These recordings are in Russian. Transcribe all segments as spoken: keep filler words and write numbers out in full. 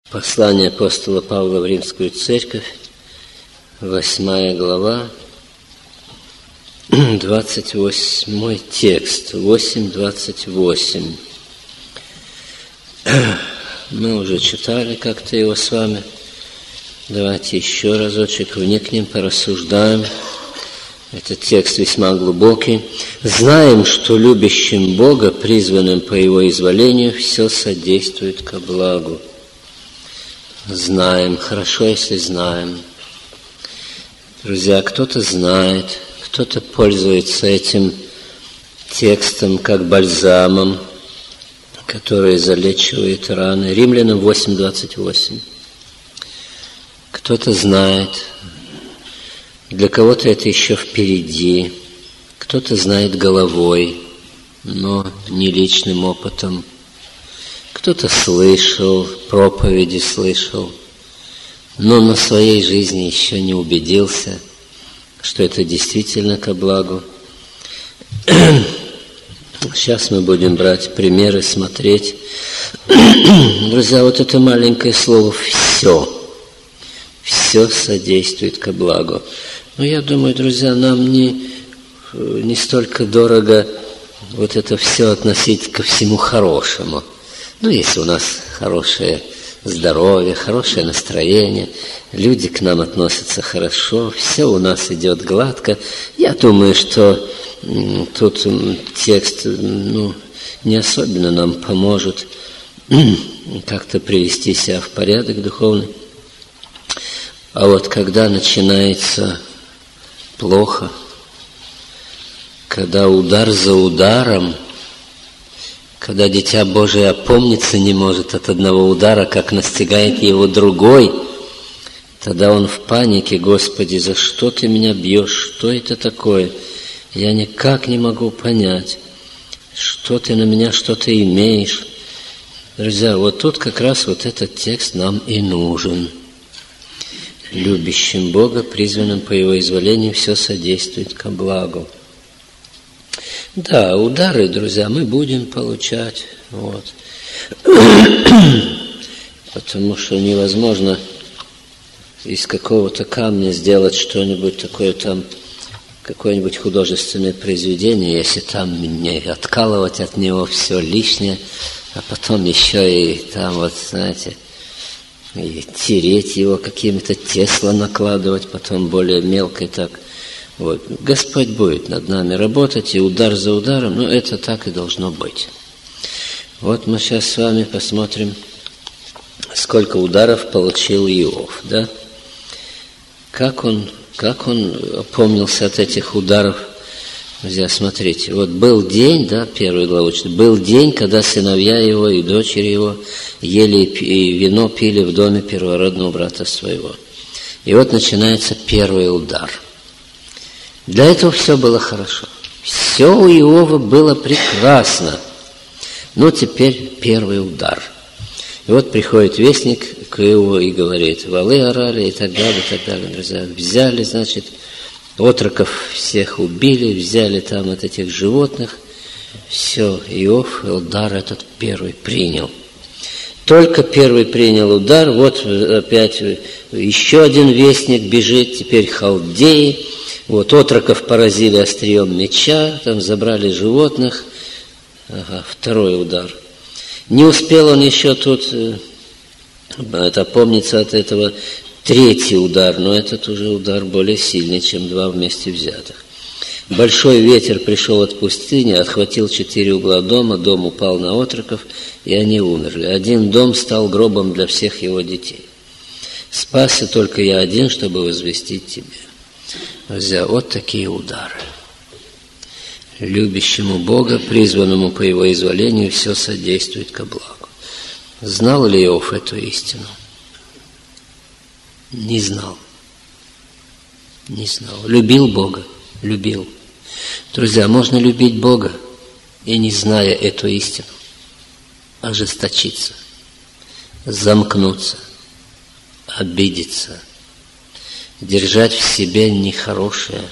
Послание апостола Павла в Римскую церковь, восьмая глава, двадцать восьмой текст, восемь двадцать восемь. Мы уже читали как-то его с вами. Давайте еще разочек вникнем, порассуждаем. Этот текст весьма глубокий. «Знаем, что любящим Бога, призванным по Его изволению, все содействует ко благу». Знаем, хорошо, если знаем. Друзья, кто-то знает, кто-то пользуется этим текстом как бальзамом, который залечивает раны. Римлянам восемь двадцать восемь. Кто-то знает, для кого-то это еще впереди, кто-то знает головой, но не личным опытом. Кто-то слышал, проповеди слышал, но на своей жизни еще не убедился, что это действительно ко благу. Сейчас мы будем брать примеры, смотреть. Друзья, вот это маленькое слово «все». Все содействует ко благу. Но я думаю, друзья, нам не, не столько дорого вот это все относить ко всему хорошему. Ну, если у нас хорошее здоровье, хорошее настроение, люди к нам относятся хорошо, все у нас идет гладко, я думаю, что м, тут м, текст ну, не особенно нам поможет как-то привести себя в порядок духовный. А вот когда начинается плохо, когда удар за ударом, когда Дитя Божие опомниться не может от одного удара, как настигает его другой, тогда он в панике: «Господи, за что ты меня бьешь? Что это такое? Я никак не могу понять, что ты на меня что-то имеешь». Друзья, вот тут как раз вот этот текст нам и нужен. Любящим Бога, призванным по Его изволению, все содействует ко благу. Да, удары, друзья, мы будем получать, вот. Потому что невозможно из какого-то камня сделать что-нибудь такое там, какое-нибудь художественное произведение, если там не откалывать от него все лишнее, а потом еще и там вот, знаете, и тереть его какими-то тесла накладывать, потом более мелко и так. Вот. Господь будет над нами работать, и удар за ударом, но это так и должно быть. Вот мы сейчас с вами посмотрим, сколько ударов получил Иов, да? Как он, как он опомнился от этих ударов. Друзья, смотрите, вот был день, да, первую главу, был день, когда сыновья его и дочери его ели и вино пили в доме первородного брата своего. И вот начинается первый удар. Для этого все было хорошо. Все у Иова было прекрасно. Но теперь первый удар. И вот приходит вестник к Иову и говорит: валы орали и так далее, и так далее. Друзья, взяли, значит, отроков всех убили, взяли там от этих животных. Все, Иов удар этот первый принял. Только первый принял удар, вот опять еще один вестник бежит, теперь халдеи. Вот отроков поразили острием меча, там забрали животных. Ага, второй удар. Не успел он еще тут это опомниться от этого. Третий удар, но этот уже удар более сильный, чем два вместе взятых. Большой ветер пришел от пустыни, отхватил четыре угла дома, дом упал на отроков, и они умерли. Один дом стал гробом для всех его детей. Спасся только я один, чтобы возвестить тебе. Друзья, вот такие удары. Любящему Бога, призванному по Его изволению, все содействует ко благу. Знал ли Иов эту истину? Не знал. Не знал. Любил Бога? Любил. Друзья, можно любить Бога и, не зная эту истину, ожесточиться, замкнуться, обидеться, держать в себе нехорошее.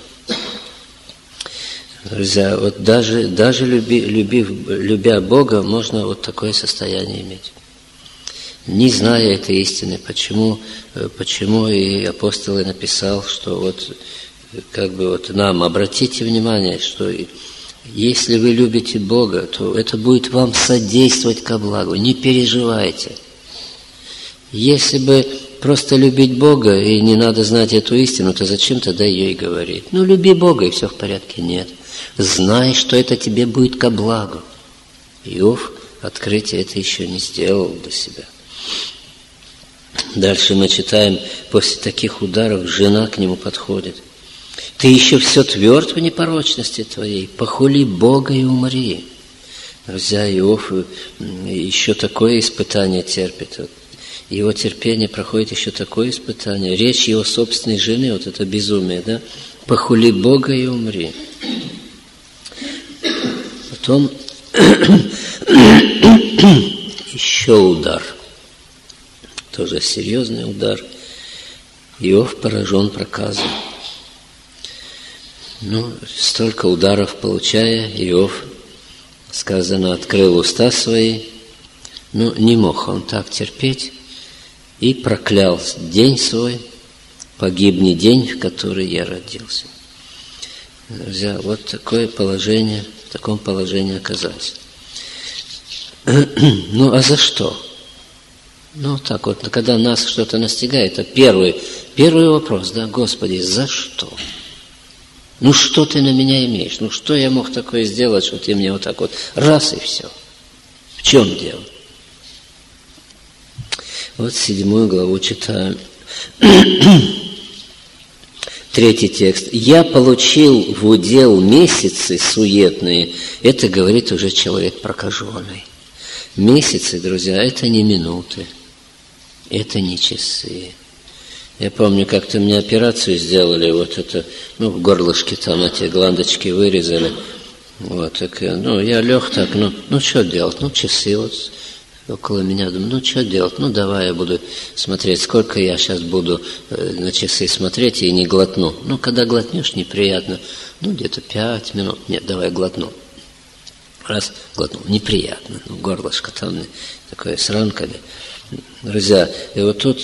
Друзья, вот даже, даже люби, любив, любя Бога, можно вот такое состояние иметь. не зная этой истины. Почему, почему и апостол написал, что вот как бы вот нам обратите внимание, что если вы любите Бога, то это будет вам содействовать ко благу. Не переживайте. Если бы просто любить Бога и не надо знать эту истину, то зачем тогда ее и говорить? Ну, люби Бога, и все в порядке. Нет. Знай, что это тебе будет ко благу. Иов открытие это еще не сделал для себя. Дальше мы читаем, после таких ударов жена к нему подходит. Ты еще все тверд в непорочности твоей, похули Бога и умри. Друзья, Иов еще такое испытание терпит. Его терпение проходит еще такое испытание. Речь его собственной жены, вот это безумие, да? Похули Бога и умри. Потом еще удар. Тоже серьезный удар. Иов поражен проказом. Ну, столько ударов получая, Иов, сказано, открыл уста свои. Ну, не мог он так терпеть. И проклял день свой, погибни день, в который я родился. Друзья, вот такое положение, в таком положении оказался. Ну, а за что? Ну, так вот, когда нас что-то настигает, это первый, первый вопрос, да, Господи, за что? Ну, что ты на меня имеешь? Ну, что я мог такое сделать, что ты мне вот так вот раз и все? В чем дело? Вот седьмую главу читаем. Третий текст. «Я получил в удел месяцы суетные». Это говорит уже человек прокаженный. Месяцы, друзья, это не минуты, это не часы. Я помню, как-то мне операцию сделали, вот это, ну, в горлышке там эти гландочки вырезали. Вот, так, ну, я лег так, ну, ну, что делать? Ну, часы вот около меня, думаю, ну, что делать? Ну, давай я буду смотреть, сколько я сейчас буду на часы смотреть и не глотну. Ну, когда глотнешь, неприятно. Ну, где-то пять минут. Нет, давай глотну. Раз, глотнул. Неприятно. Ну, горлышко там такое с ранками. Друзья, и вот тут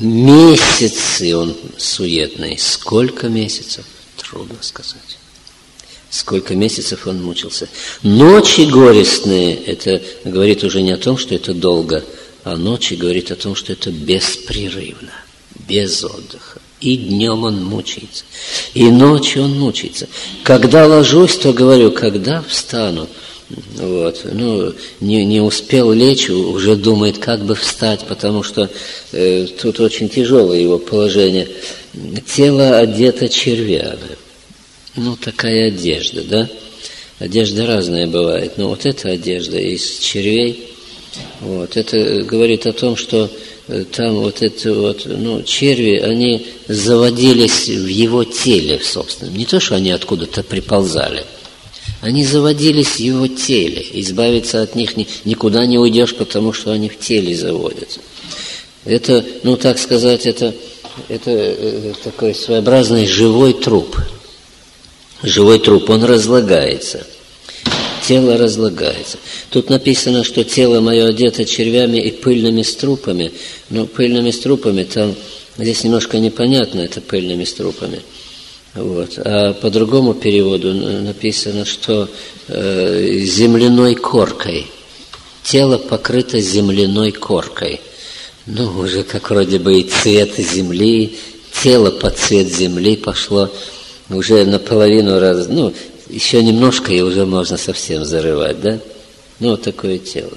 месяцы он суетный. Сколько месяцев? Трудно сказать. Сколько месяцев он мучился. Ночи горестные, это говорит уже не о том, что это долго, а ночи говорит о том, что это беспрерывно, без отдыха. И днем он мучается, и ночью он мучается. Когда ложусь, то говорю, когда встану. Вот. Ну, не, не успел лечь, уже думает, как бы встать, потому что э, тут очень тяжелое его положение. Тело одето червями. Ну, такая одежда, да? Одежда разная бывает, но вот эта одежда из червей, вот, это говорит о том, что там вот это вот, ну, черви, они заводились в его теле, собственно. Не то, что они откуда-то приползали. Они заводились в его теле. Избавиться от них ни, никуда не уйдешь, потому что они в теле заводятся. Это, ну, так сказать, это, это э, такой своеобразный живой труп. Живой труп, он разлагается. Тело разлагается. Тут написано, что тело мое одето червями и пыльными струпами. Но пыльными струпами, там, здесь немножко непонятно, это пыльными струпами. Вот. А по другому переводу написано, что э, земляной коркой. Тело покрыто земляной коркой. Ну, уже как вроде бы и цвет земли, тело под цвет земли пошло. Уже наполовину раз, ну, еще немножко, и уже можно совсем зарывать, да? Ну, вот такое тело.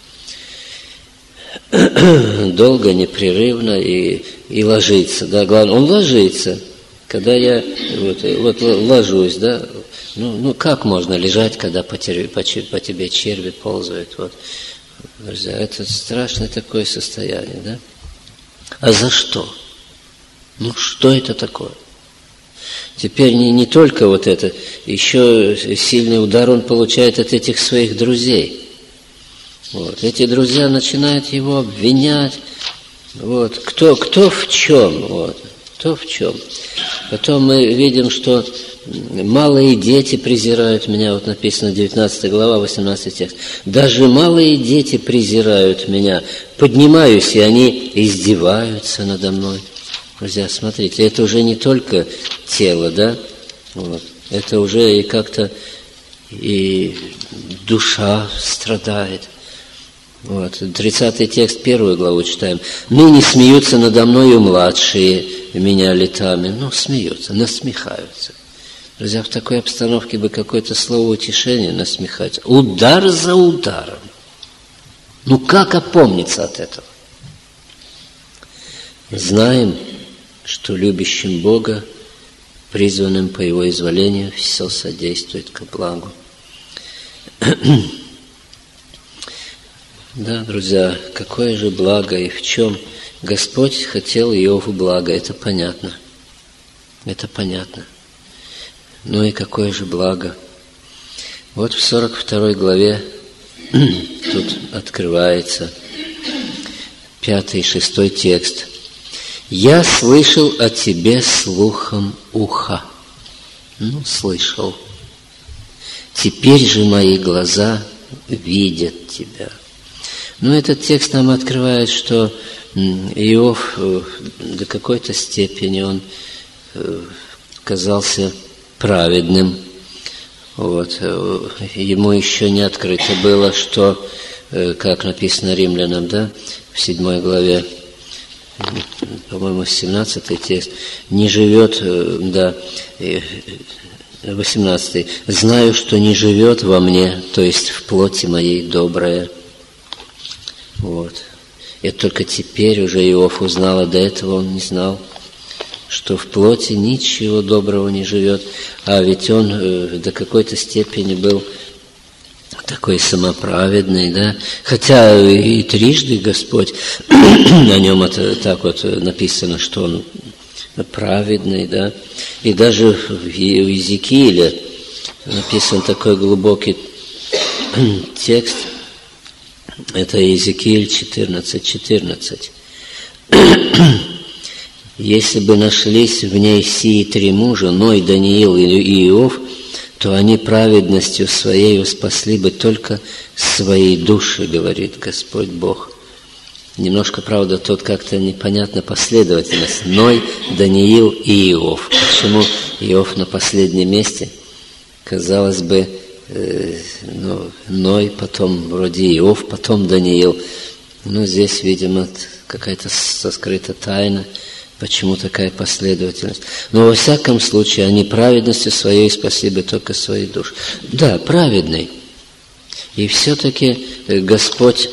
Долго, непрерывно и, и ложится, да, главное, он ложится. Когда я вот, вот ложусь, да, ну, ну, как можно лежать, когда по тебе, по, по тебе черви ползают, вот. Друзья, это страшное такое состояние, да? А за что? Ну, что это такое? Теперь не, не только вот это, еще сильный удар он получает от этих своих друзей. Вот. Эти друзья начинают его обвинять. Вот. Кто, кто в чем? Вот. Кто в чем? Потом мы видим, что малые дети презирают меня, вот написано девятнадцатая глава, восемнадцатый текст. Даже малые дети презирают меня. Поднимаюсь, и они издеваются надо мной. Друзья, смотрите, это уже не только тело, да? Вот. Это уже и как-то и душа страдает. Вот. тридцатый текст, первую главу читаем. «Ныне смеются надо мною младшие меня летами». Ну, смеются, насмехаются. Друзья, в такой обстановке бы какое-то слово утешения насмехать. Удар за ударом. Ну, как опомниться от этого? Знаем, что любящим Бога, призванным по Его изволению, все содействует ко благу. Да, друзья, какое же благо и в чем Господь хотел Иову благо, это понятно. Это понятно. Ну и какое же благо. Вот в сорок второй главе тут открывается пятый и шестой текст. «Я слышал о тебе слухом уха». Ну, слышал. «Теперь же мои глаза видят тебя». Ну, этот текст нам открывает, что Иов до какой-то степени он казался праведным. Вот. Ему еще не открыто было, что, как написано Римлянам, да, в седьмой главе, по-моему, семнадцатый текст, не живет, да, восемнадцатый, «Знаю, что не живет во мне, то есть в плоти моей доброе». Вот. И только теперь уже Иов узнал, а до этого он не знал, что в плоти ничего доброго не живет, а ведь он э, до какой-то степени был такой самоправедный, да, хотя и трижды Господь, на нем это так вот написано, что он праведный, да, и даже в Иезекииле написан такой глубокий текст, это Иезекииль четырнадцать четырнадцать. «Если бы нашлись в ней сии три мужа, Ной, Даниил и Иов, то они праведностью своей спасли бы только свои души, говорит Господь Бог». Немножко, правда, тут как-то непонятна последовательность. Ной, Даниил и Иов. Почему Иов на последнем месте? Казалось бы, э, ну, Ной, потом вроде Иов, потом Даниил. Но здесь, видимо, какая-то соскрыта тайна. Почему такая последовательность? Но во всяком случае, они праведностью своей спасли бы только свои души. Да, праведный. И все-таки Господь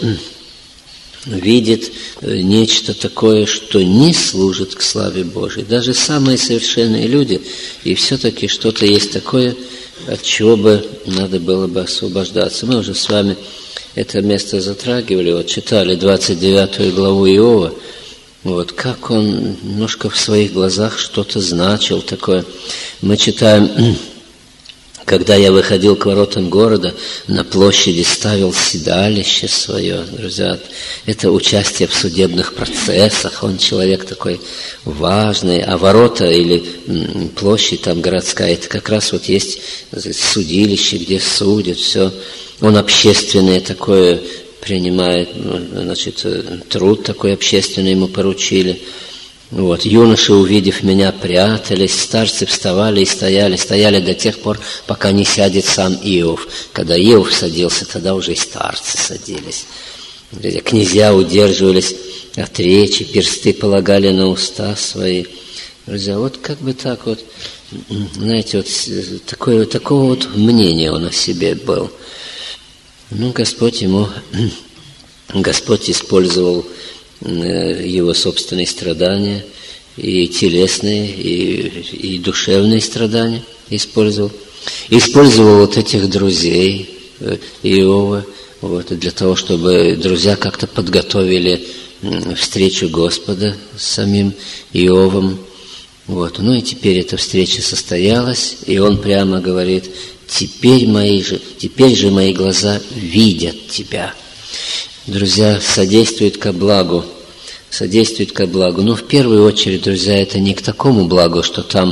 видит нечто такое, что не служит к славе Божией. Даже самые совершенные люди, и все-таки что-то есть такое, от чего бы надо было бы освобождаться. Мы уже с вами это место затрагивали, вот читали двадцать девятую главу Иова. Вот, как он немножко в своих глазах что-то значил такое. Мы читаем, когда я выходил к воротам города, на площади ставил седалище свое. Друзья, это участие в судебных процессах. Он человек такой важный. А ворота или площадь там городская, это как раз вот есть судилище, где судят, все. Он общественное такое принимает, значит, труд такой общественный ему поручили. Вот. Юноши, увидев меня, прятались, старцы вставали и стояли, стояли до тех пор, пока не сядет сам Иов. Когда Иов садился, тогда уже и старцы садились. Князья удерживались от речи, персты полагали на уста свои. Друзья, вот как бы так вот, знаете, вот такое, такого вот мнения он о себе был. Ну, Господь ему, Господь использовал его собственные страдания, и телесные, и, и душевные страдания использовал. Использовал вот этих друзей Иова, вот, для того, чтобы друзья как-то подготовили встречу Господа с самим Иовом. Вот. Ну и теперь эта встреча состоялась, и он прямо говорит: Теперь, мои же, теперь же мои глаза видят тебя. Друзья, содействует ко благу, содействует ко благу. Но в первую очередь, друзья, это не к такому благу, что там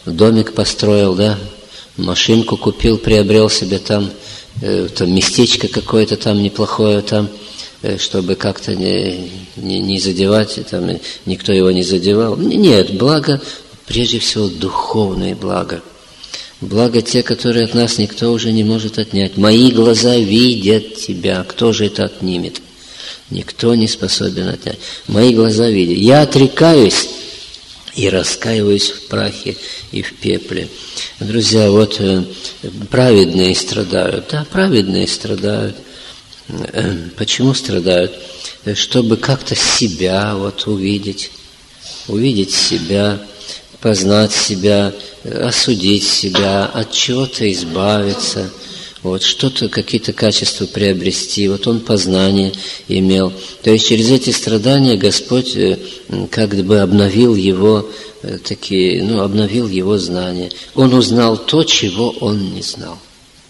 домик построил, да, машинку купил, приобрел себе там, э, там местечко какое-то там неплохое там, э, чтобы как-то не, не, не задевать, там, никто его не задевал. Нет, благо, прежде всего, духовное благо. Благо те, которые от нас никто уже не может отнять. Мои глаза видят тебя. Кто же это отнимет? Никто не способен отнять. Мои глаза видят. Я отрекаюсь и раскаиваюсь в прахе и в пепле. Друзья, вот праведные страдают. Да, праведные страдают. Почему страдают? Чтобы как-то себя вот увидеть. Увидеть себя, познать себя, осудить себя, от чего-то избавиться, вот, что-то, какие-то качества приобрести. Вот он познание имел. То есть через эти страдания Господь как бы обновил его, такие, ну, обновил его знания. Он узнал то, чего он не знал.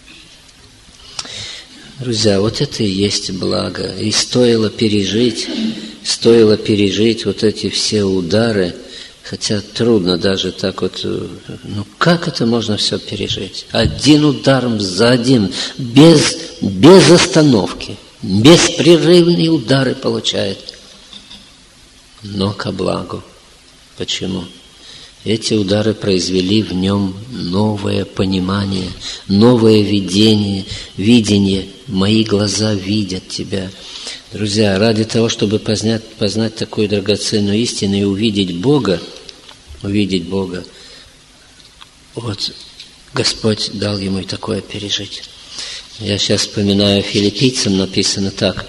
Друзья, вот это и есть благо. И стоило пережить, стоило пережить вот эти все удары. Хотя трудно даже так вот, ну как это можно все пережить? Один удар за один, без, без остановки, беспрерывные удары получает. Но ко благу. Почему? Эти удары произвели в нем новое понимание, новое видение, видение. Мои глаза видят тебя. Друзья, ради того, чтобы познать, познать такую драгоценную истину и увидеть Бога, увидеть Бога, вот Господь дал ему и такое пережить. Я сейчас вспоминаю, филиппийцам написано так.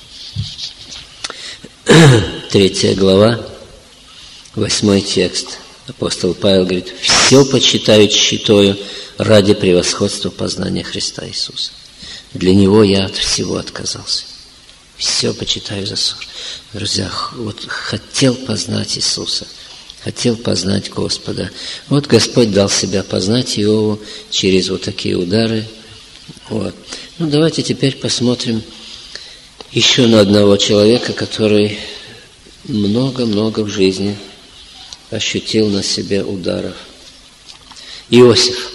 Третья глава, восьмой текст. Апостол Павел говорит: «Все почитаю тщетою ради превосходства познания Христа Иисуса. Для Него я от всего отказался. Все почитаю за ссор». Друзья, вот хотел познать Иисуса, хотел познать Господа. Вот Господь дал себя познать Иову через вот такие удары. Вот. Ну, давайте теперь посмотрим еще на одного человека, который много-много в жизни ощутил на себе ударов. Иосиф.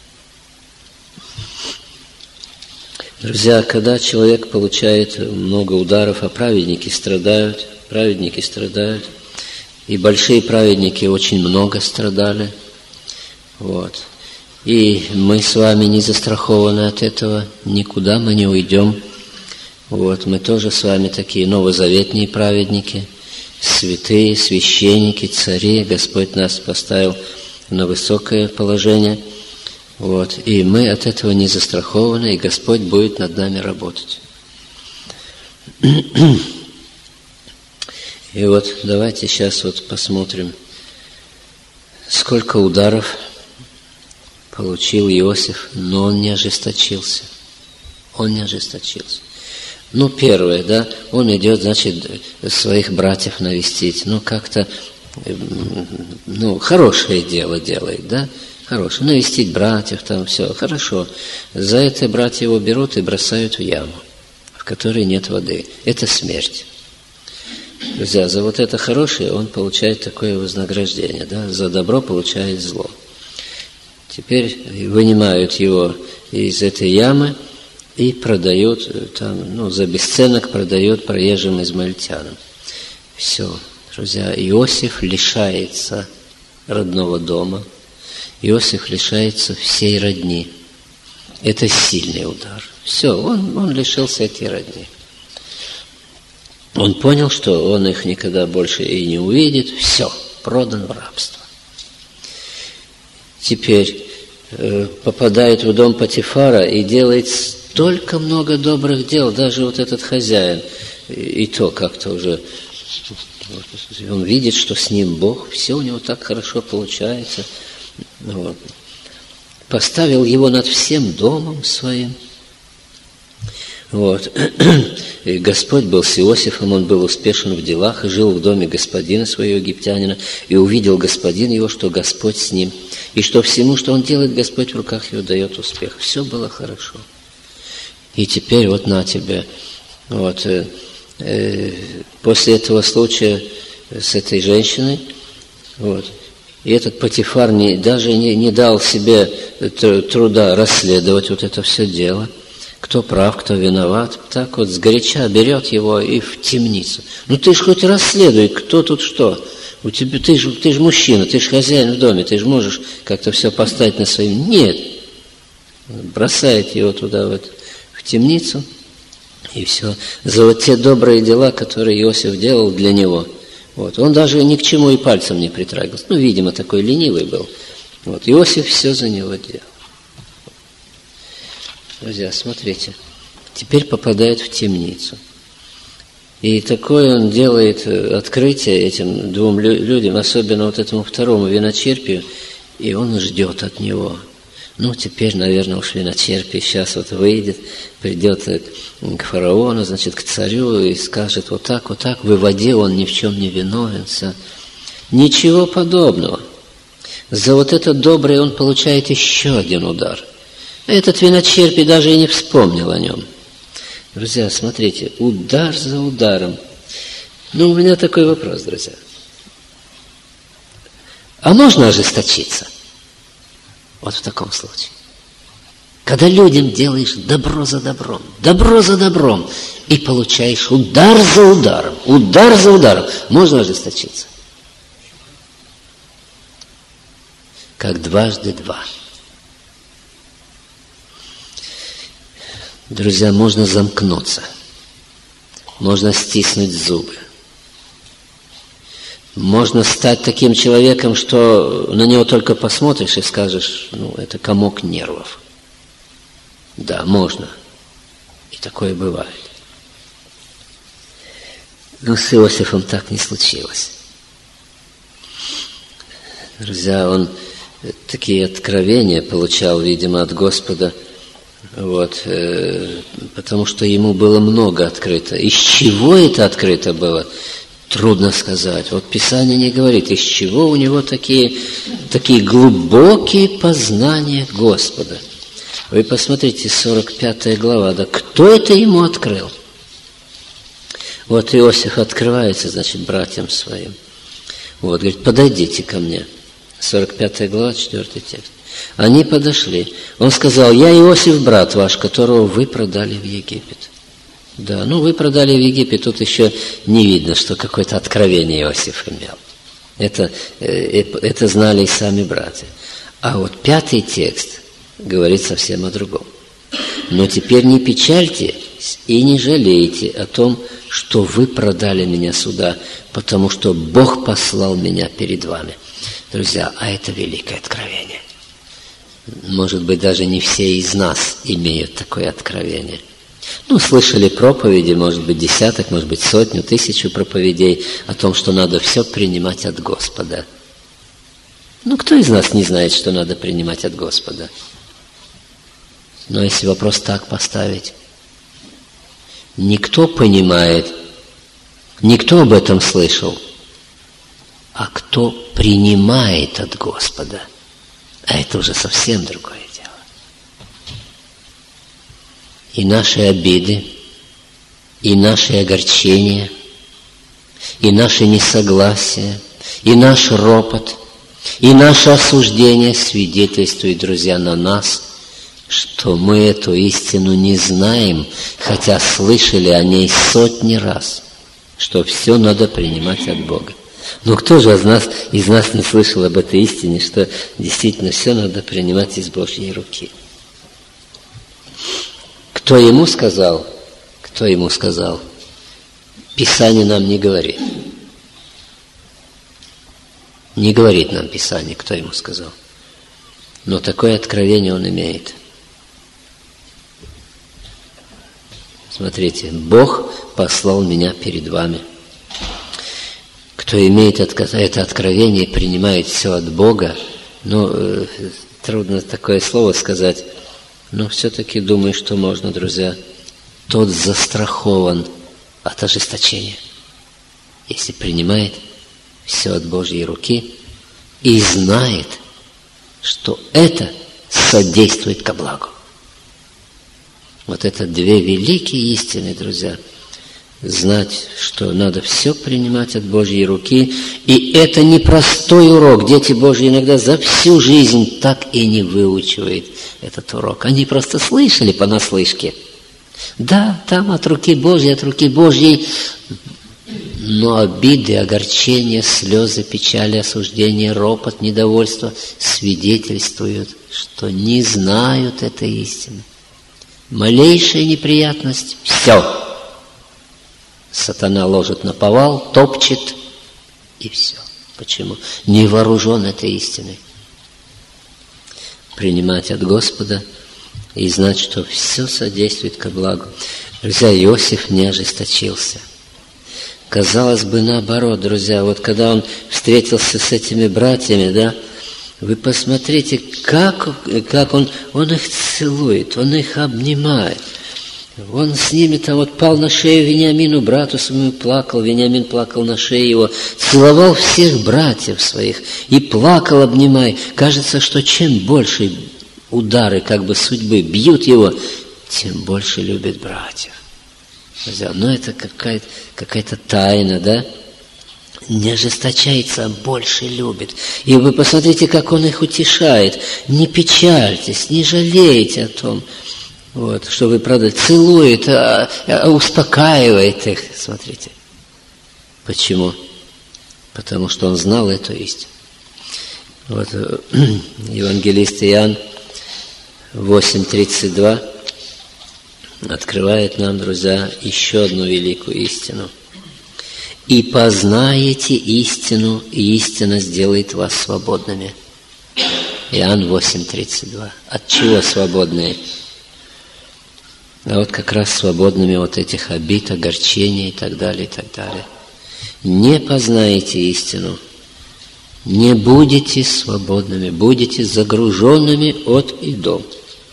Друзья, когда человек получает много ударов, а праведники страдают, праведники страдают, и большие праведники очень много страдали, вот. И мы с вами не застрахованы от этого, никуда мы не уйдем. Вот, мы тоже с вами такие новозаветные праведники, святые, священники, цари. Господь нас поставил на высокое положение. Вот, и мы от этого не застрахованы, и Господь будет над нами работать. И вот давайте сейчас вот посмотрим, сколько ударов получил Иосиф, но он не ожесточился. Он не ожесточился. Ну, первое, да, он идет, значит, своих братьев навестить. Ну, как-то, ну, хорошее дело делает, да, хорошее. Навестить братьев, там все, хорошо. За это братья его берут и бросают в яму, в которой нет воды. Это смерть. Друзья, за вот это хорошее он получает такое вознаграждение, да, за добро получает зло. Теперь вынимают его из этой ямы и продают там, ну, за бесценок продают проезжим измаильтянам. Все, друзья, Иосиф лишается родного дома, Иосиф лишается всей родни. Это сильный удар. Все, он, он лишился этой родни. Он понял, что он их никогда больше и не увидит. Все, продан в рабство. Теперь э, попадает в дом Потифара и делает столько много добрых дел. Даже вот этот хозяин, и, и то как-то уже, он видит, что с ним Бог, все у него так хорошо получается. Вот. Поставил его над всем домом своим. Вот. И Господь был с Иосифом, он был успешен в делах и жил в доме господина своего египтянина, и увидел господин его, что Господь с ним, и что всему, что он делает, Господь в руках его дает успех. Все было хорошо. И теперь вот на тебе. Вот. После этого случая с этой женщиной, вот, И этот Потифар не, даже не, не дал себе труда расследовать вот это все дело. Кто прав, кто виноват. Так вот сгоряча берет его и в темницу. Ну ты ж хоть расследуй, кто тут что. У тебя, ты же ты ж мужчина, ты же хозяин в доме, ты же можешь как-то все поставить на свои... Нет. Бросает его туда вот в темницу. И все. За вот те добрые дела, которые Иосиф делал для него. Вот. Он даже ни к чему и пальцем не притрагивался. Ну, видимо, такой ленивый был. Вот. Иосиф все за него делал. Друзья, смотрите. Теперь попадает в темницу. И такое он делает открытие этим двум людям, особенно вот этому второму виночерпию, и он ждет от него. Ну, теперь, наверное, уж виночерпий сейчас вот выйдет, придет к фараону, значит, к царю и скажет вот так, вот так, выводи, он ни в чем не виновен. Ничего подобного. За вот это доброе он получает еще один удар. Этот виночерпий даже и не вспомнил о нем. Друзья, смотрите, удар за ударом. Ну, у меня такой вопрос, друзья. А можно ожесточиться? Вот в таком случае. Когда людям делаешь добро за добром, добро за добром, и получаешь удар за ударом, удар за ударом, можно ожесточиться. Как дважды два. Друзья, можно замкнуться, можно стиснуть зубы, можно стать таким человеком, что на него только посмотришь и скажешь, ну, это комок нервов. Да, можно. И такое бывает. Но с Иосифом так не случилось. Друзья, он такие откровения получал, видимо, от Господа, вот, э, потому что ему было много открыто. Из чего это открыто было, трудно сказать. Вот Писание не говорит, из чего у него такие, такие глубокие познания Господа. Вы посмотрите, сорок пятая глава, да, кто это ему открыл? Вот Иосиф открывается, значит, братьям своим. Вот, говорит, подойдите ко мне. сорок пятая глава, четвёртый текст. Они подошли. Он сказал, я Иосиф, брат ваш, которого вы продали в Египет. Да, ну вы продали в Египет, тут еще не видно, что какое-то откровение Иосиф имел. Это, это знали и сами братья. А вот пятый текст говорит совсем о другом. Но теперь не печальтесь и не жалейте о том, что вы продали меня сюда, потому что Бог послал меня перед вами. Друзья, а это великое откровение. Может быть, даже не все из нас имеют такое откровение. Ну, слышали проповеди, может быть, десяток, может быть, сотню, тысячу проповедей о том, что надо все принимать от Господа. Ну, кто из нас не знает, что надо принимать от Господа? Но если вопрос так поставить, никто понимает, никто об этом слышал, а кто принимает от Господа, а это уже совсем другое дело. И наши обиды, и наши огорчения, и наши несогласия, и наш ропот, и наше осуждение свидетельствует, друзья, на нас, что мы эту истину не знаем, хотя слышали о ней сотни раз, что все надо принимать от Бога. Но кто же из нас, из нас не слышал об этой истине, что действительно все надо принимать из Божьей руки? Кто ему сказал? Кто ему сказал? Писание нам не говорит. Не говорит нам Писание, кто ему сказал. Но такое откровение он имеет. Смотрите, Бог послал меня перед вами. Кто имеет это откровение и принимает все от Бога, ну, трудно такое слово сказать, но все-таки думаю, что можно, друзья, тот застрахован от ожесточения, если принимает все от Божьей руки и знает, что это содействует ко благу. Вот это две великие истины, друзья. знать, что надо все принимать от Божьей руки. И это непростой урок. Дети Божьи иногда за всю жизнь так и не выучивают этот урок. Они просто слышали понаслышке. Да, там от руки Божьей, от руки Божьей. Но обиды, огорчения, слезы, печали, осуждения, ропот, недовольство свидетельствуют, что не знают этой истины. Малейшая неприятность – все. Сатана ложит на повал, топчет, и все. Почему? Не вооружен этой истиной. Принимать от Господа и знать, что все содействует ко благу. Друзья, Иосиф не ожесточился. Казалось бы, наоборот, друзья, вот когда он встретился с этими братьями, да, вы посмотрите, как, как он, он их целует, он их обнимает. Он с ними-то вот пал на шею Вениамину, брату своему, плакал. Вениамин плакал на шее его, целовал всех братьев своих и плакал, обнимая. Кажется, что чем больше удары как бы судьбы бьют его, тем больше любит братьев. Но это какая-то, какая-то тайна, да? Не ожесточается, а больше любит. И вы посмотрите, как он их утешает. Не печальтесь, не жалейте о том, вот, что вы, правда, целует, а, а успокаивает их. Смотрите. Почему? Потому что он знал эту истину. Вот евангелист Иоанн восемь тридцать два открывает нам, друзья, еще одну великую истину. «И познаете истину, и истина сделает вас свободными». Иоанн восемь тридцать два. От чего свободные? А вот как раз свободными от этих обид, огорчений и так далее, и так далее. Не познаете истину, не будете свободными, будете загруженными от идол.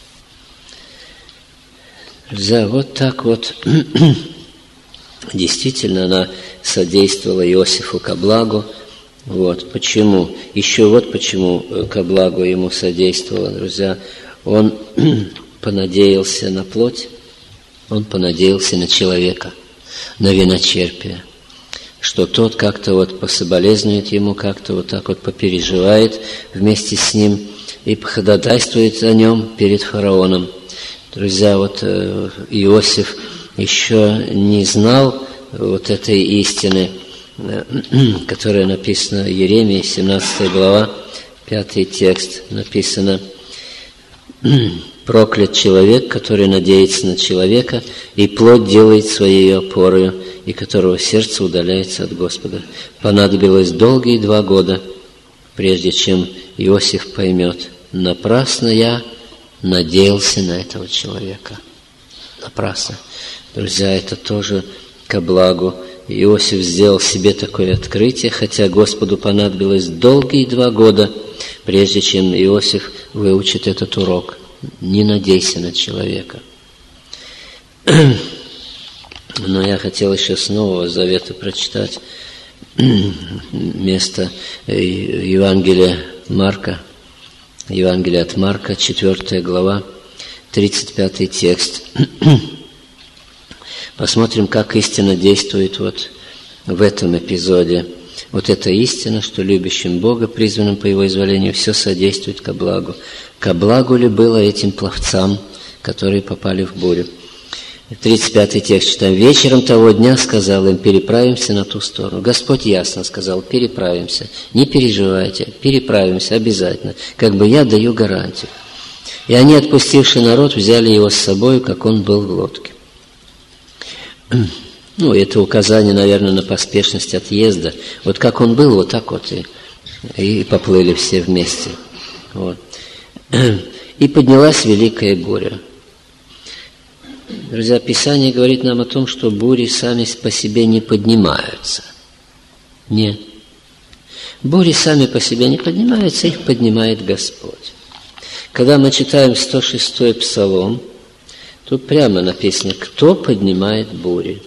Друзья, вот так вот действительно она содействовала Иосифу ко благу. Вот почему. Еще вот почему ко благу ему содействовала, друзья. Он понадеялся на плоть, он понадеялся на человека, на виночерпия, что тот как-то вот пособолезнует ему, как-то вот так вот попереживает вместе с ним и походатайствует о нем перед фараоном. Друзья, вот Иосиф еще не знал вот этой истины, которая написана в Иеремии, семнадцатая глава, пятый текст, написано: «Проклят человек, который надеется на человека, и плоть делает своей опорою, и которого сердце удаляется от Господа». Понадобилось долгие два года, прежде чем Иосиф поймет: напрасно я надеялся на этого человека. Напрасно. Друзья, это тоже ко благу. Иосиф сделал себе такое открытие, хотя Господу понадобилось долгие два года, прежде чем Иосиф выучит этот урок. Не надейся на человека. Но я хотел еще с Нового Завета прочитать место Евангелия Марка, Евангелие от Марка, четвёртая глава, тридцать пятый текст. Посмотрим, как истина действует вот в этом эпизоде. Вот эта истина, что любящим Бога, призванным по Его изволению, все содействует ко благу. Ко благу ли было этим пловцам, которые попали в бурю? тридцать пятый текст читаем. «Вечером того дня сказал им: переправимся на ту сторону». Господь ясно сказал: переправимся. Не переживайте, переправимся обязательно. Как бы я даю гарантию. И они, отпустивший народ, взяли его с собой, как он был в лодке. Ну, это указание, наверное, на поспешность отъезда. Вот как он был, вот так вот и, и поплыли все вместе. Вот. И поднялась великая буря. Друзья, Писание говорит нам о том, что бури сами по себе не поднимаются. Нет. Бури сами по себе не поднимаются, их поднимает Господь. Когда мы читаем сто шестой Псалом, тут прямо написано: кто поднимает бури.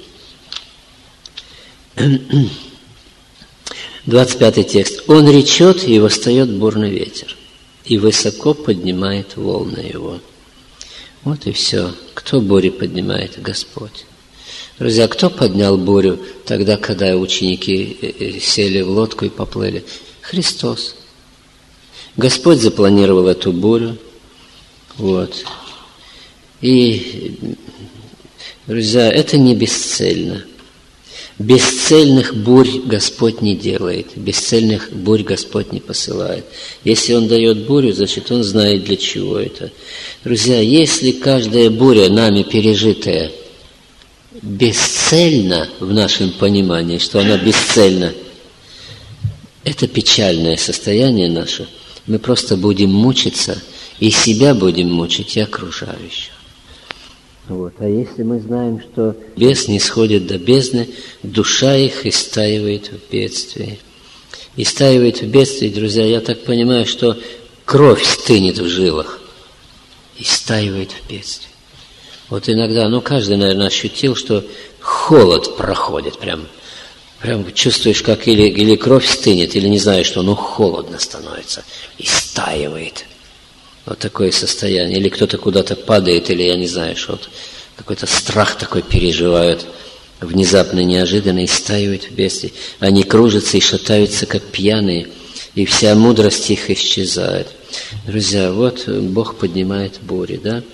двадцать пятый текст. Он речет, и восстает бурный ветер, и высоко поднимает волны его. Вот и все. Кто бури поднимает? Господь. Друзья, кто поднял бурю тогда, когда ученики сели в лодку и поплыли? Христос. Господь запланировал эту бурю. Вот. И, друзья, это не бесцельно. Бесцельных бурь Господь не делает, бесцельных бурь Господь не посылает. Если Он дает бурю, значит, Он знает, для чего это. Друзья, если каждая буря, нами пережитая, бесцельна в нашем понимании, что она бесцельна, это печальное состояние наше. Мы просто будем мучиться, и себя будем мучить, и окружающих. Вот. А если мы знаем, что бес не сходит до бездны, душа их истаивает в бедствии. Истаивает в бедствии, друзья, я так понимаю, что кровь стынет в жилах. Истаивает в бедствии. Вот иногда, ну каждый, наверное, ощутил, что холод проходит прям. Прям чувствуешь, как или, или кровь стынет, или не знаешь, что, ну холодно становится. Истаивает. Вот такое состояние. Или кто-то куда-то падает, или я не знаю, что вот какой-то страх такой переживают, внезапно, неожиданно, и стаивают в бедствии. Они кружатся и шатаются, как пьяные, и вся мудрость их исчезает. Друзья, вот Бог поднимает бури, да?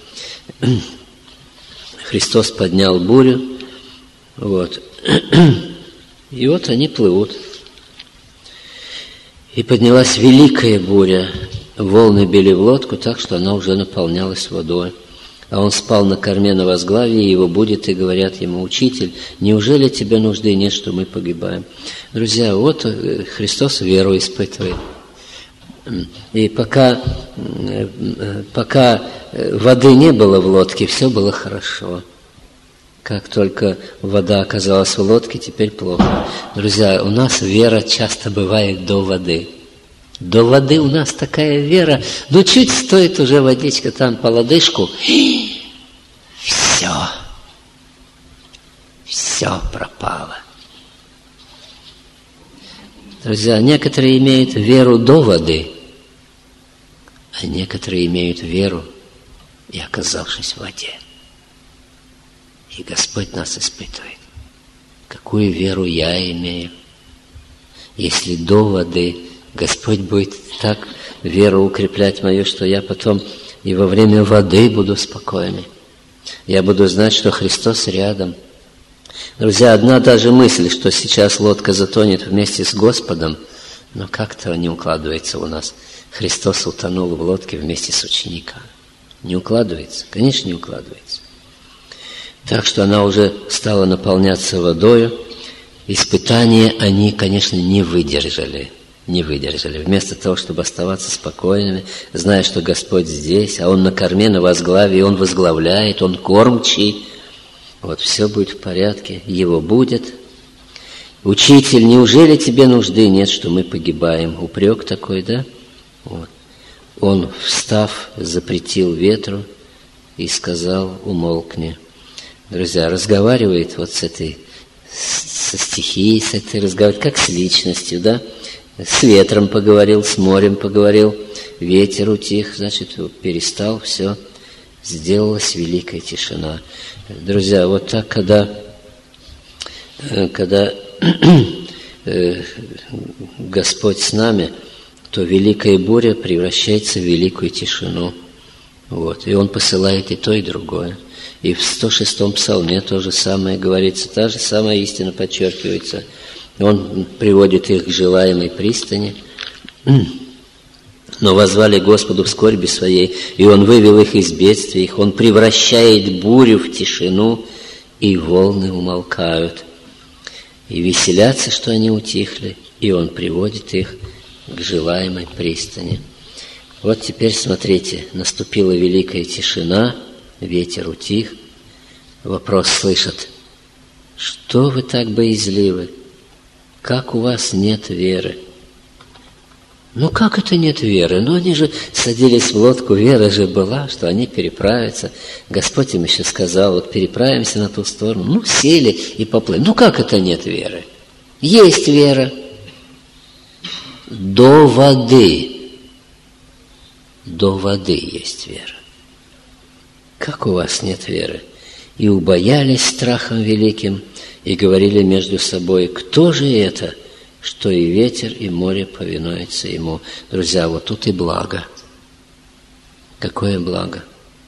Христос поднял бурю, вот. И вот они плывут. И поднялась великая буря. Волны били в лодку так, что она уже наполнялась водой. А он спал на корме на возглавии, и его будет, и говорят ему: «Учитель, неужели тебе нужды нет, что мы погибаем?» Друзья, вот Христос веру испытывает. И пока, пока воды не было в лодке, все было хорошо. Как только вода оказалась в лодке, теперь плохо. Друзья, у нас вера часто бывает до воды. До воды у нас такая вера, ну чуть стоит уже водичка там по лодыжку, и все, все пропало. Друзья, некоторые имеют веру до воды, а некоторые имеют веру, и оказавшись в воде. И Господь нас испытывает. Какую веру я имею? Если до воды Господь будет так веру укреплять мою, что я потом и во время воды буду спокойный. Я буду знать, что Христос рядом. Друзья, одна даже мысль, что сейчас лодка затонет вместе с Господом, но как-то не укладывается у нас. Христос утонул в лодке вместе с учениками. Не укладывается? Конечно, не укладывается. Так что она уже стала наполняться водою. Испытания они, конечно, не выдержали. Не выдержали. Вместо того, чтобы оставаться спокойными, зная, что Господь здесь, а Он на корме, на возглавии, Он возглавляет, Он кормчий. Вот все будет в порядке, Его будет. «Учитель, неужели тебе нужды нет, что мы погибаем?» Упрек такой, да? Вот. Он, встав, запретил ветру и сказал: «Умолкни». Друзья, разговаривает вот с этой, со стихией, с этой разговаривает, как с личностью, да? С ветром поговорил, с морем поговорил, ветер утих, значит, перестал, все, сделалась великая тишина. Друзья, вот так, когда, когда Господь с нами, то великая буря превращается в великую тишину. Вот. И Он посылает и то, и другое. И в сто шестом псалме то же самое говорится, та же самая истина подчеркивается. Он приводит их к желаемой пристани. Но воззвали Господу в скорби своей, и Он вывел их из бедствия их. Он превращает бурю в тишину, и волны умолкают. И веселятся, что они утихли, и Он приводит их к желаемой пристани. Вот теперь смотрите, наступила великая тишина, ветер утих. Вопрос слышат: «Что вы так боязливы? Как у вас нет веры?» Ну как это нет веры? Ну они же садились в лодку, вера же была, что они переправятся. Господь им еще сказал: вот переправимся на ту сторону. Ну сели и поплыли. Ну как это нет веры? Есть вера. До воды. До воды есть вера. Как у вас нет веры? и убоялись страхом великим, и говорили между собой: кто же это, что и ветер, и море повинуются ему? Друзья, вот тут и благо. Какое благо!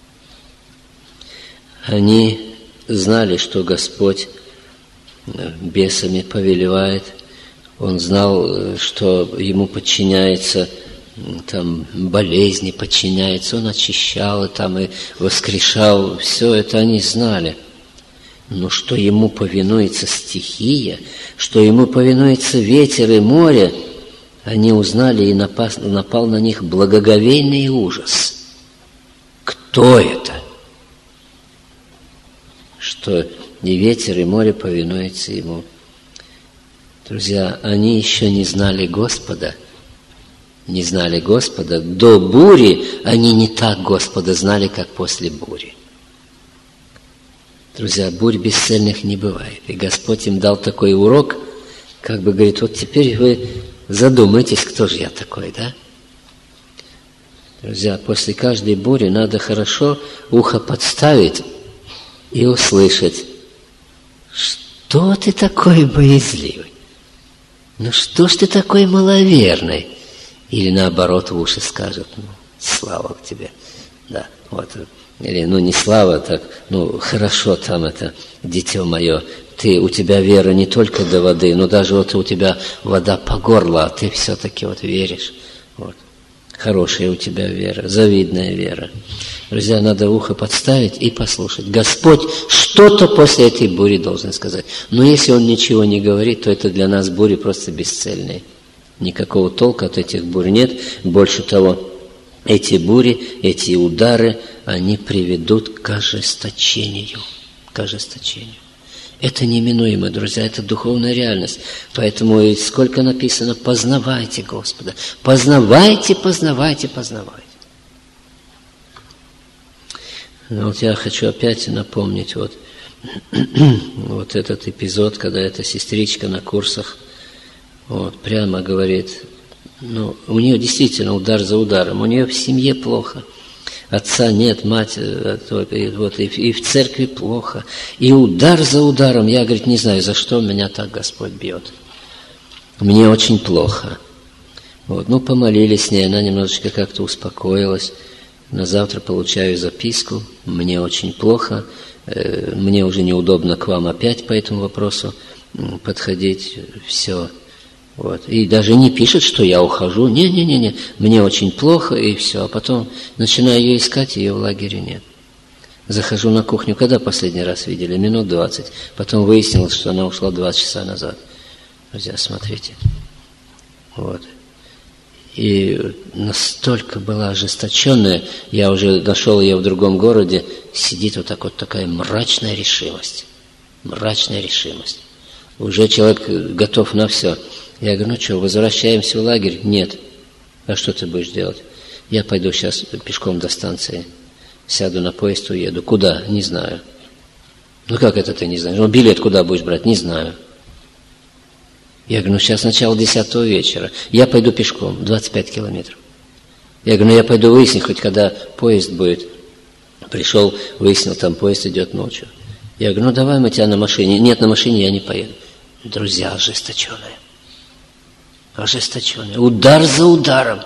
Они знали, что Господь бесами повелевает. Он знал, что ему подчиняется, там, болезни подчиняется. Он очищал и, там, и воскрешал. Все это они знали. Но что ему повинуется стихия, что ему повинуется ветер и море, они узнали, и напал, напал на них благоговейный ужас. Кто это? Что и ветер, и море повинуются ему. Друзья, они еще не знали Господа. Не знали Господа. До бури они не так Господа знали, как после бури. Друзья, бурь бесцельных не бывает. И Господь им дал такой урок, как бы говорит: вот теперь вы задумайтесь, кто же я такой, да? Друзья, после каждой бури надо хорошо ухо подставить и услышать: что ты такой боязливый? Ну что ж ты такой маловерный? Или наоборот в уши скажет: ну, слава тебе. Да, вот. Или, ну, не слава, так, ну, хорошо там это, дитё мое, ты, у тебя вера не только до воды, но даже вот у тебя вода по горло, а ты все-таки вот веришь. Вот. Хорошая у тебя вера, завидная вера. Друзья, надо ухо подставить и послушать. Господь что-то после этой бури должен сказать. Но если Он ничего не говорит, то это для нас бури просто бесцельные. Никакого толка от этих бурь нет. Больше того, эти бури, эти удары, они приведут к ожесточению. К ожесточению. Это неминуемо, друзья, это духовная реальность. Поэтому и сколько написано: познавайте Господа. Познавайте, познавайте, познавайте. Но вот я хочу опять напомнить вот, вот этот эпизод, когда эта сестричка на курсах вот, прямо говорит: ну, у нее действительно удар за ударом, у нее в семье плохо. Отца нет, мать, вот, и, и в церкви плохо. И удар за ударом. Я, говорит, не знаю, за что меня так Господь бьет. Мне очень плохо. Вот, ну, помолились с ней, она немножечко как-то успокоилась. На завтра получаю записку: мне очень плохо, мне уже неудобно к вам опять по этому вопросу подходить. Все. Вот. И даже не пишет, что я ухожу. Не-не-не, мне очень плохо, и все. А потом начинаю ее искать, ее в лагере нет. Захожу на кухню. Когда последний раз видели? Минут двадцать. Потом выяснилось, что она ушла два часа назад. Друзья, смотрите. Вот. И настолько была ожесточенная, я уже нашел ее в другом городе, сидит вот так вот такая мрачная решимость. Мрачная решимость. Уже человек готов на все. Я говорю: ну что, возвращаемся в лагерь? Нет. А что ты будешь делать? Я пойду сейчас пешком до станции, сяду на поезд, уеду. Куда? Не знаю. Ну как это ты не знаешь? Ну билет куда будешь брать? Не знаю. Я говорю: ну сейчас начало десятого вечера. Я пойду пешком, двадцать пять километров. Я говорю: ну я пойду выяснить, хоть когда поезд будет. Пришел, выяснил, там поезд идет ночью. Я говорю: ну давай мы тебя на машине. Нет, на машине я не поеду. Друзья, ожесточенные. Ожесточенные. Удар за ударом.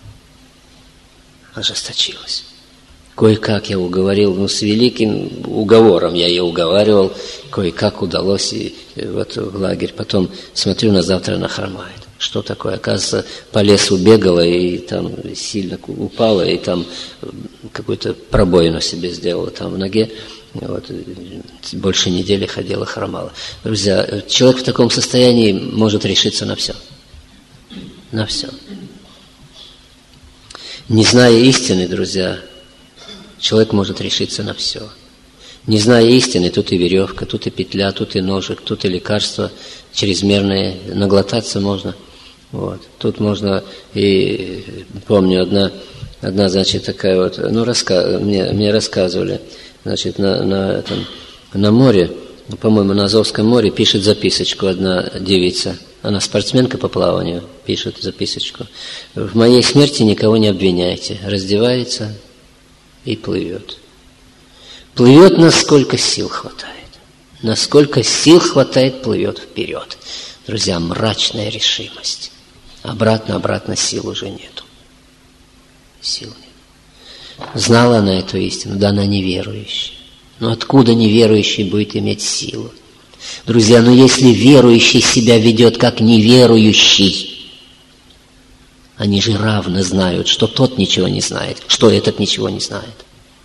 Ожесточилась. Кое-как я уговорил, ну, с великим уговором я ее уговаривал, кое-как удалось и вот в лагерь. Потом смотрю, на завтра она хромает. Что такое? Оказывается, по лесу бегала и там сильно упала, и там какую-то пробоину себе сделала там в ноге. Вот, больше недели ходила, хромала. Друзья, человек в таком состоянии может решиться на все. На все. Не зная истины, друзья, человек может решиться на все. Не зная истины, тут и веревка, тут и петля, тут и ножик, тут и лекарства чрезмерные, наглотаться можно. Вот. Тут можно, и помню, одна, одна значит, такая вот, ну, раска, мне, мне рассказывали, значит, на, на, там, на море, по-моему, на Азовском море пишет записочку одна девица. Она спортсменка по плаванию, пишет записочку. В моей смерти никого не обвиняйте. Раздевается и плывет. Плывет, насколько сил хватает. Насколько сил хватает, плывет вперед. Друзья, мрачная решимость. Обратно, обратно сил уже нету. Сил нет. Знала она эту истину, да она неверующая. Но откуда неверующий будет иметь силу? Друзья, но если верующий себя ведет как неверующий, они же равно знают, что тот ничего не знает, что этот ничего не знает.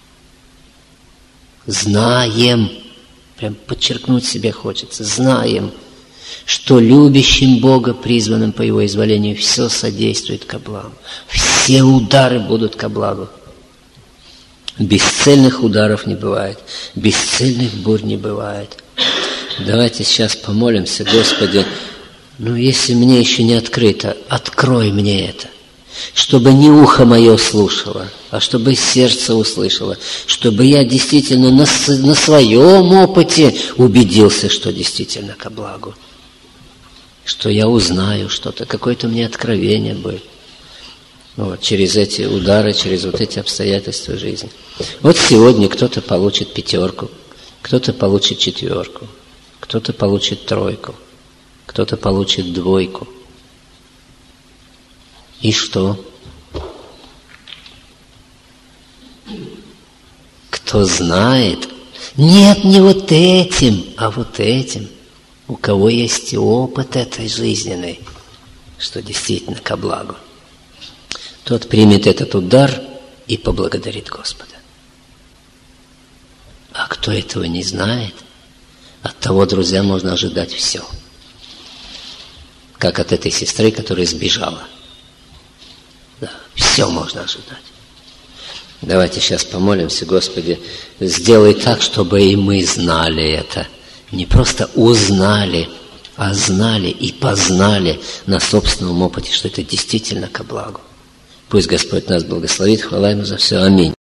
Знаем, прям подчеркнуть себе хочется, знаем, что любящим Бога, призванным по Его изволению, все содействует ко благу. Все удары будут ко благу. Бесцельных ударов не бывает, бесцельных бурь не бывает. Давайте сейчас помолимся, Господи, ну если мне еще не открыто, открой мне это, чтобы не ухо мое слушало, а чтобы сердце услышало, чтобы я действительно на, на своем опыте убедился, что действительно ко благу, что я узнаю что-то, какое-то мне откровение будет. Вот, через эти удары, через вот эти обстоятельства жизни. Вот сегодня кто-то получит пятерку, кто-то получит четверку, кто-то получит тройку, кто-то получит двойку. И что? Кто знает? Нет, не вот этим, а вот этим. У кого есть опыт этой жизненной, что действительно ко благу, тот примет этот удар и поблагодарит Господа. А кто этого не знает, от того, друзья, можно ожидать все. Как от этой сестры, которая сбежала. Да, все можно ожидать. Давайте сейчас помолимся, Господи, сделай так, чтобы и мы знали это. Не просто узнали, а знали и познали на собственном опыте, что это действительно ко благу. Пусть Господь нас благословит. Хвала Ему за все. Аминь.